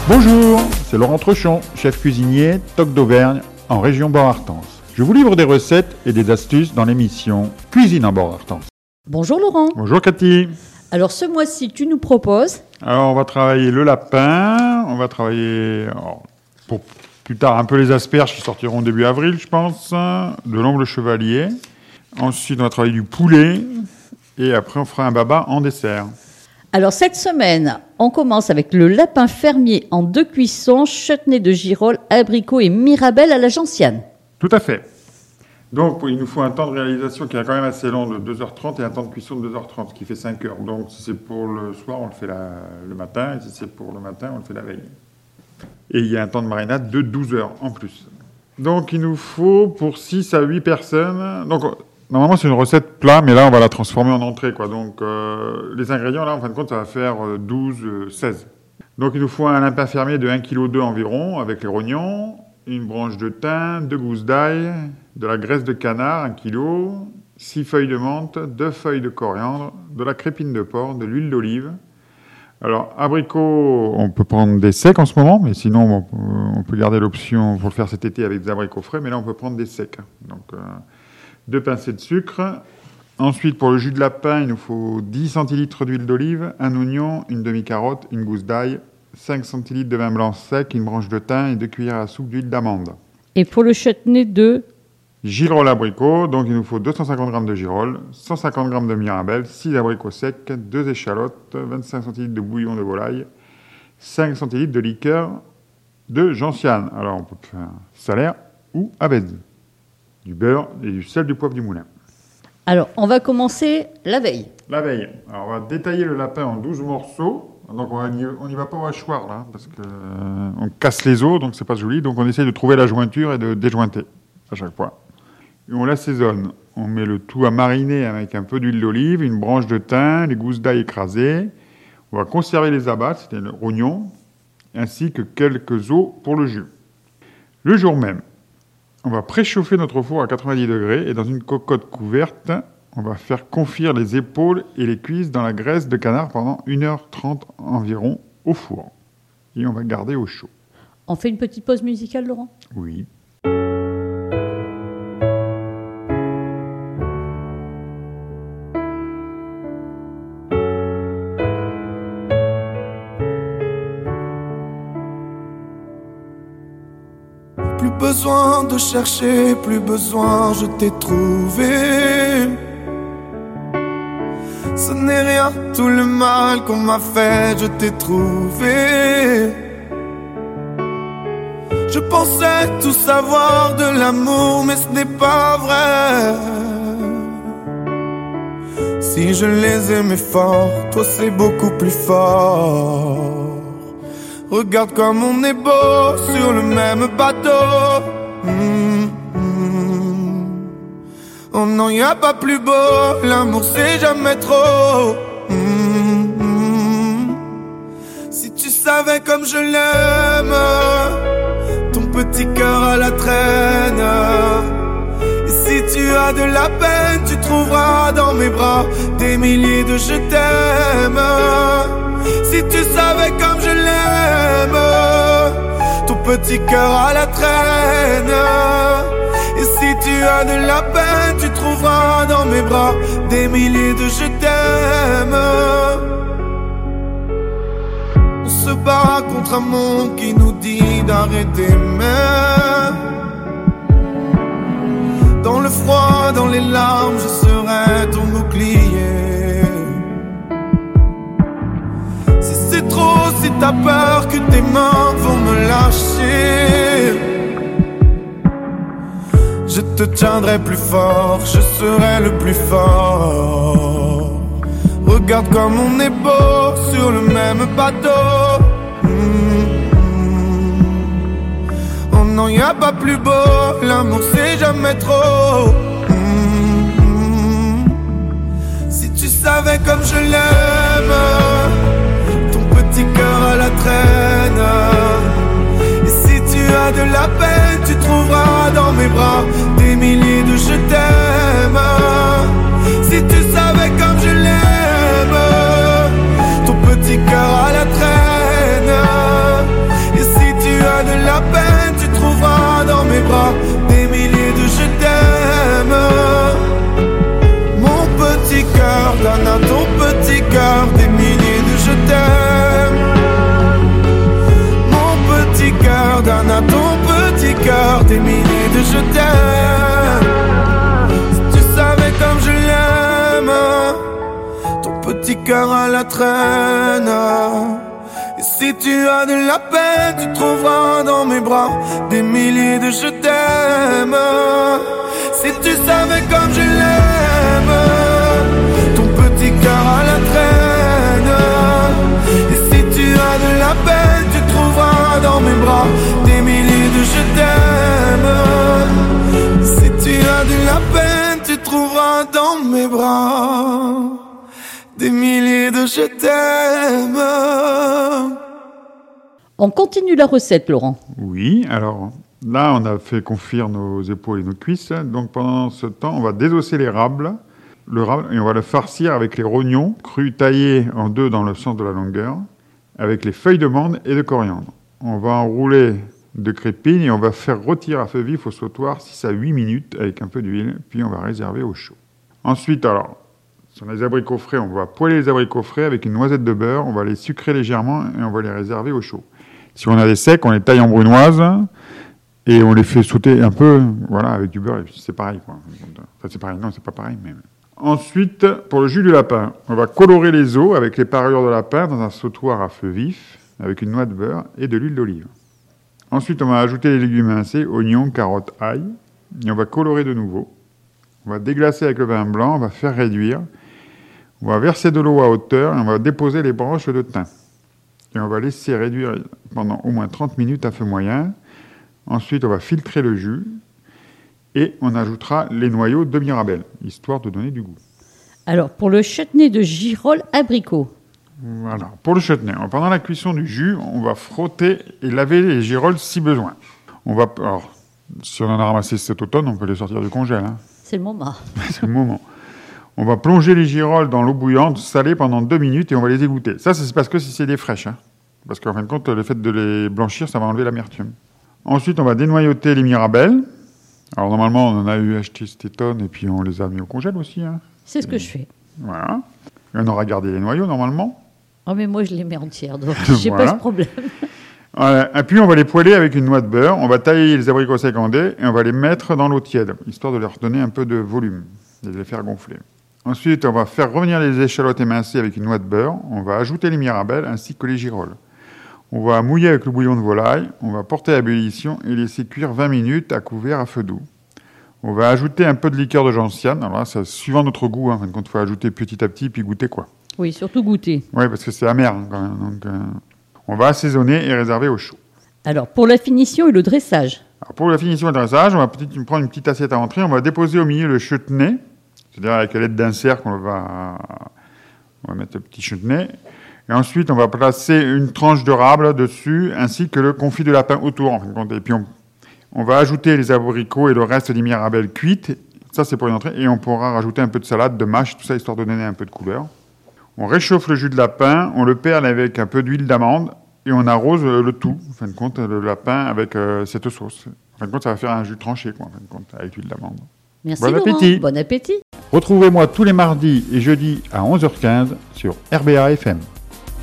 Bonjour, c'est Laurent Trechon, chef cuisinier, Toc d'Auvergne, en région Bord-Artense. Je vous livre des recettes et des astuces dans l'émission Cuisine en Bord-Artense. Bonjour Laurent. Bonjour Cathy. Alors ce mois-ci, tu nous proposes... Alors on va travailler le lapin, on va travailler pour plus tard un peu les asperges qui sortiront début avril je pense, de l'ongle chevalier. Ensuite on va travailler du poulet et après on fera un baba en dessert. Alors cette semaine, on commence avec le lapin fermier en 2 cuissons, chutney de girolles, abricots et mirabelle à la gentiane. Tout à fait. Donc, il nous faut un temps de réalisation qui est quand même assez long de 2h30 et un temps de cuisson de 2h30, ce qui fait 5 heures. Donc, si c'est pour le soir, on le fait le matin, et si c'est pour le matin, on le fait la veille. Et il y a un temps de marinade de 12 heures en plus. Donc, il nous faut pour 6 à 8 personnes. Donc, normalement, c'est une recette plat, mais là, on va la transformer en entrée, quoi. Donc, les ingrédients, là, en fin de compte, ça va faire 12, 16. Donc, il nous faut un lapin fermier de 1,2 kg environ, avec les rognons, une branche de thym, 2 gousses d'ail, de la graisse de canard, 1 kg, 6 feuilles de menthe, 2 feuilles de coriandre, de la crépine de porc, de l'huile d'olive. Alors, abricots, on peut prendre des secs en ce moment, mais sinon, on peut garder l'option pour le faire cet été avec des abricots frais, mais là, on peut prendre des secs. Donc, 2 pincées de sucre. Ensuite, pour le jus de lapin, il nous faut 10 centilitres d'huile d'olive, un oignon, une demi-carotte, une gousse d'ail, 5 centilitres de vin blanc sec, une branche de thym et 2 cuillères à soupe d'huile d'amande. Et pour le chutney de girolles abricots, donc il nous faut 250 g de girolles, 150 g de mirabelle, 6 abricots secs, 2 échalotes, 25 centilitres de bouillon de volaille, 5 centilitres de liqueur de gentiane. Alors on peut faire salaire ou à base, du beurre et du sel, du poivre, du moulin. Alors on va commencer la veille. La veille. Alors on va détailler le lapin en 12 morceaux. Donc on n'y va pas au hachoir là, parce qu'on casse les os, donc c'est pas joli. Donc on essaye de trouver la jointure et de déjointer à chaque fois. Et on l'assaisonne. On met le tout à mariner avec un peu d'huile d'olive, une branche de thym, les gousses d'ail écrasées. On va conserver les abats, c'est-à-dire le rognon, ainsi que quelques os pour le jus. Le jour même, on va préchauffer notre four à 90 degrés et dans une cocotte couverte, on va faire confire les épaules et les cuisses dans la graisse de canard pendant 1h30 environ au four. Et on va garder au chaud. On fait une petite pause musicale, Laurent ? Oui. Plus besoin de chercher, plus besoin, je t'ai trouvé. Ce n'est rien, tout le mal qu'on m'a fait, je t'ai trouvé. Je pensais tout savoir de l'amour, mais ce n'est pas vrai. Si je les aimais fort, toi c'est beaucoup plus fort. Regarde comme on est beau sur le même bateau. Oh non, y a pas plus beau, l'amour c'est jamais trop. Si tu savais comme je l'aime, ton petit cœur à la traîne. Et si tu as de la peine, tu trouveras dans mes bras des milliers de je t'aime. Si tu savais comme je l'aime, ton petit cœur à la traîne. Et si tu as de la peine, tu trouveras dans mes bras des milliers de je t'aime. On se bat contre un monde qui nous dit d'arrêter même. Dans le froid, dans les larmes, je serai ton bouclier. Si c'est trop, si t'as peur que tes mains vont me lâcher, je te tiendrai plus fort, je serai le plus fort. Regarde comme on est beau sur le même bateau. Oh non, y a pas plus beau, l'amour c'est jamais trop. Si tu savais comme je l'aime, ton petit cœur à la traîne. Et si tu as de la peine, tu trouveras dans mes bras des milliers de je t'aime. Si tu savais comme je l'aime, ton petit cœur à la traîne. cœur à la traîne. Et si tu as de la peine, tu trouveras dans mes bras des milliers de je t'aime. Si tu savais comme je l'aime, ton petit cœur à la traîne. Et si tu as de la peine, tu trouveras dans mes bras des milliers de je t'aime. Si tu as de la peine, tu trouveras dans mes bras des milliers de je t'aime. On continue la recette, Laurent. Oui, alors là, on a fait confire nos épaules et nos cuisses. Donc pendant ce temps, on va désosser le rable, et on va le farcir avec les rognons crus taillés en 2 dans le sens de la longueur, avec les feuilles de menthe et de coriandre. On va enrouler de crépine et on va faire rôtir à feu vif au sautoir 6 à 8 minutes avec un peu d'huile, puis on va réserver au chaud. Ensuite, alors, sur les abricots frais, on va poêler les abricots frais avec une noisette de beurre, on va les sucrer légèrement et on va les réserver au chaud. Si on a des secs, on les taille en brunoise et on les fait sauter un peu, voilà, avec du beurre, et puis c'est pareil, quoi. Enfin, c'est pareil, non, c'est pas pareil, mais... Ensuite, pour le jus du lapin, on va colorer les os avec les parures de lapin dans un sautoir à feu vif, avec une noix de beurre et de l'huile d'olive. Ensuite, on va ajouter les légumes émincés, oignons, carottes, ail, et on va colorer de nouveau. On va déglacer avec le vin blanc, on va faire réduire. On va verser de l'eau à hauteur et on va déposer les branches de thym. Et on va laisser réduire pendant au moins 30 minutes à feu moyen. Ensuite, on va filtrer le jus et on ajoutera les noyaux de mirabelle, histoire de donner du goût. Alors, pour le chutney de girolles abricot. Voilà. Pour le chutney, pendant la cuisson du jus, on va frotter et laver les girolles si besoin. Alors, si on en a ramassé cet automne, on peut les sortir du congèle. Hein. C'est le moment. C'est le moment. On va plonger les girolles dans l'eau bouillante, salée pendant 2 minutes et on va les égoutter. Ça, c'est parce que c'est des fraîches. Hein. Parce qu'en fin de compte, le fait de les blanchir, ça va enlever l'amertume. Ensuite, on va dénoyauter les mirabelles. Alors, normalement, on en a eu acheté cette tonne et puis on les a mis au congèle aussi. Hein. C'est ce que je fais. Voilà. Et on aura gardé les noyaux, normalement. Oh, mais moi, je les mets entières, donc j'ai pas ce problème. Voilà. Et puis, on va les poêler avec une noix de beurre. On va tailler les abricots secs en dés et on va les mettre dans l'eau tiède, histoire de leur donner un peu de volume et de les faire gonfler. Ensuite, on va faire revenir les échalotes émincées avec une noix de beurre. On va ajouter les mirabelles ainsi que les girolles. On va mouiller avec le bouillon de volaille. On va porter à ébullition et laisser cuire 20 minutes à couvert à feu doux. On va ajouter un peu de liqueur de gentiane. Alors là, c'est suivant notre goût. Hein. Quand il faut ajouter petit à petit puis goûter quoi. Oui, surtout goûter. Oui, parce que c'est amer hein, quand même. Donc, on va assaisonner et réserver au chaud. Alors, pour la finition et le dressage. Alors, pour la finition et le dressage, on va prendre une petite assiette à entrée. On va déposer au milieu le chutney. C'est-à-dire avec l'aide d'un cercle, on va mettre le petit chutney. Et ensuite, on va placer une tranche de rable dessus, ainsi que le confit de lapin autour. En fin de compte. Et puis, on va ajouter les abricots et le reste des mirabelles cuites. Ça, c'est pour une entrée. Et on pourra rajouter un peu de salade, de mâche, tout ça, histoire de donner un peu de couleur. On réchauffe le jus de lapin, on le perle avec un peu d'huile d'amande et on arrose le tout, en fin de compte, le lapin avec cette sauce. En fin de compte, ça va faire un jus tranché, quoi, en fin de compte, avec l'huile d'amande. Merci Bon Laurent. appétit. Bon appétit. Retrouvez-moi tous les mardis et jeudis à 11h15 sur RBA FM.